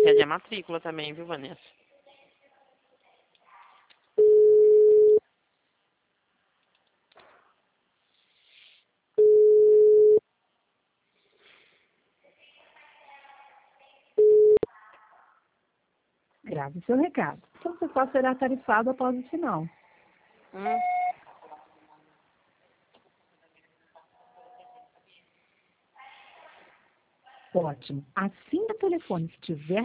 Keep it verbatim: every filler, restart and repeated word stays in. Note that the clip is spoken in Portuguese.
perde a matrícula também, viu, Vanessa? Grave seu recado. Seu pessoal será tarifado após o sinal. Hum. Ótimo. Assim que o telefone estiver